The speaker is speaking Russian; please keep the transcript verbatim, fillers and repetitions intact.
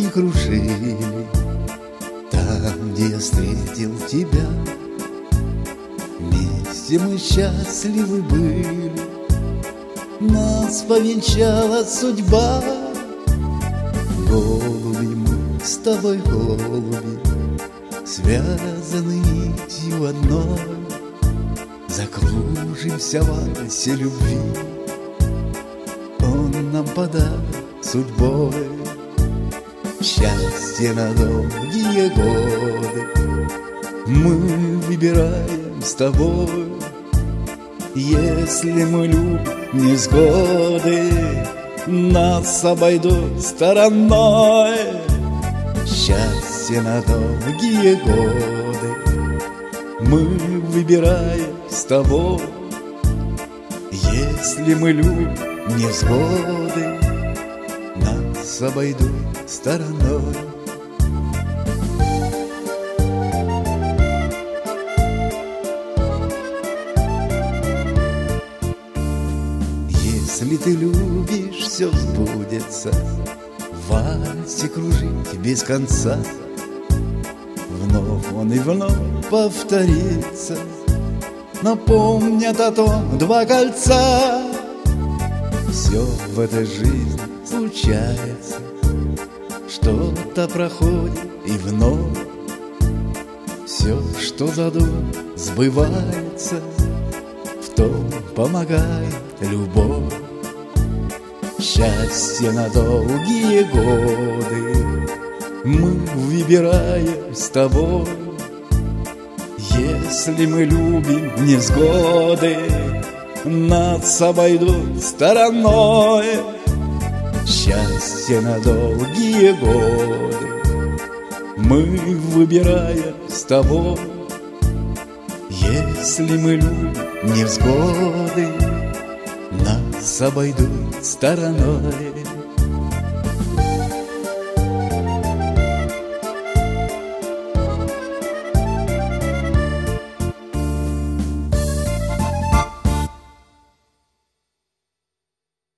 кружили там, где я встретил тебя. Вместе мы счастливы были, нас повенчала судьба. Голуби мы с тобой, голуби, связаны нитью одной. Закружимся в вальсе любви, он нам подарок судьбой. Счастье на долгие годы мы выбираем с тобой. Если мы любим невзгоды, нас обойдут стороной. Счастье на долгие годы мы выбираем с тобой. Если мы любим невзгоды, нас обойдут стороной. Если ты любишь, все сбудется, в вальсе кружить без конца. Вновь он и вновь повторится, напомнят о том два кольца. Все в этой жизни случается, что-то проходит и вновь. Все, что задумал, сбывается, в том помогает любовь. Счастье на долгие годы мы выбираем с тобой. Если мы любим невзгоды, нас обойдут стороной. Счастье на долгие годы мы выбираем с тобой. Если мы любим невзгоды, нас обойдут стороной.